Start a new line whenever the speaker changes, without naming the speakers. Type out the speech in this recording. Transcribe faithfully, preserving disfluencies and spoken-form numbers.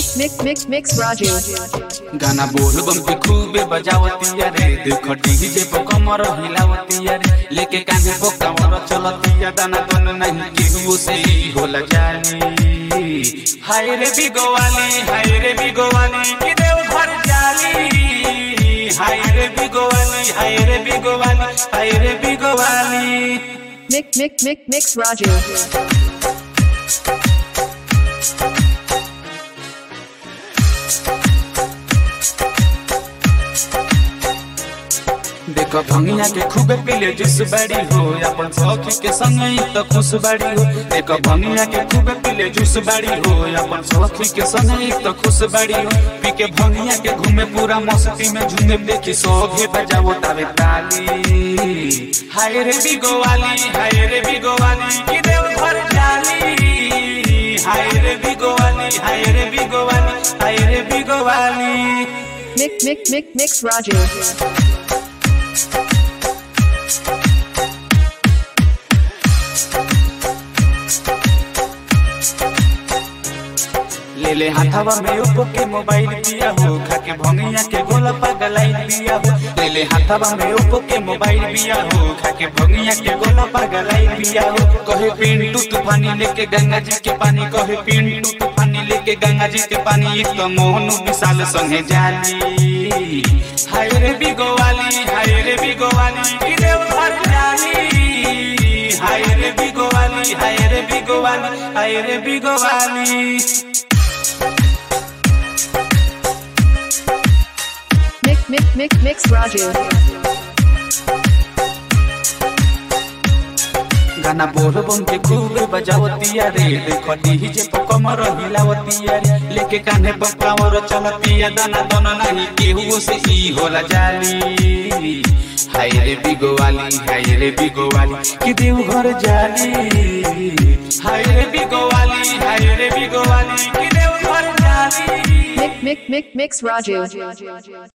Mix mix mix mix Raju
गाना बोल बम के खूबे बजावती रे देखो डीजे पे कमर हिलावती रे लेके कांधे पे कमर चलती दाना दोन नहीं केहू से होला जानी हाय रे बिगोवाली हाय रे बिगोवाली कि देव घर जाली हाय रे बिगोवाली हाय रे बिगोवाली हाय रे बिगोवाली
Mix mix mix mix Raju
देखो भंगिया के खूबे पीले जुस बड़ी हो अपन सखी के संग तो खुश बड़ी हो देखो भंगिया के खूबे पीले जुस बड़ी हो अपन सखी के संग तो खुश बड़ी हो पी के भंगिया के घूमे पूरा मस्ती में झूमे देखी सोभे बजावो तावे ताली हाय रे बिगोवाली हाय रे बिगोवाली कि देव घर जाली हाय रे बिगोवाली हाय रे बिगोवाली हाय रे बिगोवाली
Mix mix mix mix Raju
ले ले हाथवा में ओप्पो के मोबाइल दिया हो खाके भंगिया के गोला पगलाई दिया हो ले ले हाथवा में ओप्पो के मोबाइल दिया हो खाके भंगिया के गोला पगलाई दिया हो कहे पिंटू तूफानी लेके गंगा जी के पानी कहे पिंटू तूफानी लेके गंगा जी के पानी एक तो मोहनु विशाल संगे जाली हाय रे बिगोवाली हाय रे बिगोवाली कि देव घर जाली हाय रे बिगोवाली हाय रे बिगोवाली हाय रे बिगोवाली
Mix mix mix mix Raju
गाना बोल बम के खूबे बजावती रे देखो डीजे पे कमर हिलावती रे लेके कांधे पे कमर चलती दाना दोना नहीं केहू से ई होला जाली हाय रे बिगोवाली हाय रे बिगोवाली कि देव घर जाली हाय रे बिगोवाली हाय रे बिगोवाली कि देव घर जाली
Mix mix mix mix Raju